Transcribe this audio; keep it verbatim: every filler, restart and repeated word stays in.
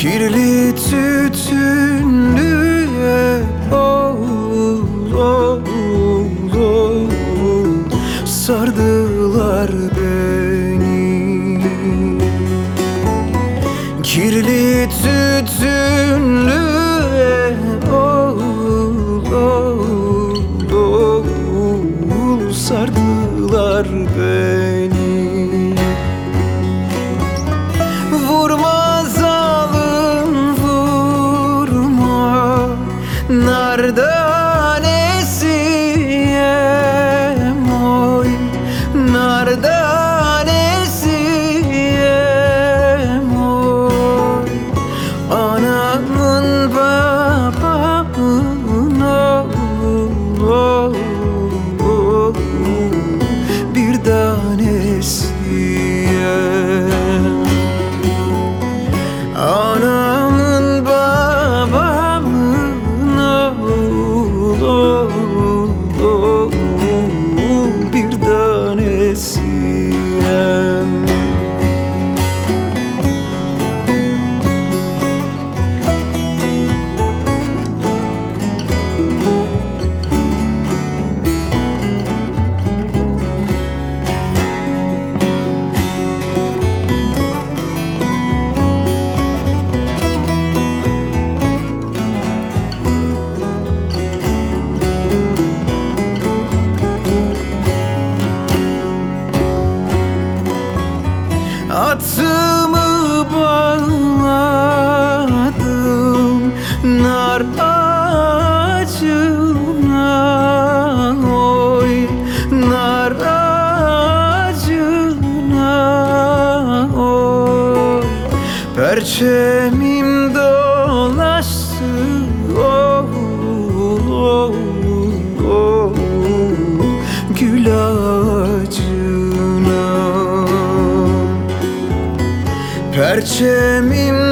Kirli tütünlüğe oh, oh, oh, sardılar beni. Kirli tütünlüğe oh, oh, oh, sardılar beni. Vurma zalim vurma, nardanesiyem oy, nardanesiyem oy. Anamın babamın oh, oh, oh, bir tanesiyem. Anamın babamın oh, oh, oh, bir tanesiyem. Atımı bağladım nar ağacına oy, nar ağacına oy. Perçemim dolaştı oh, oh, oh, gül ağacına. Perçemim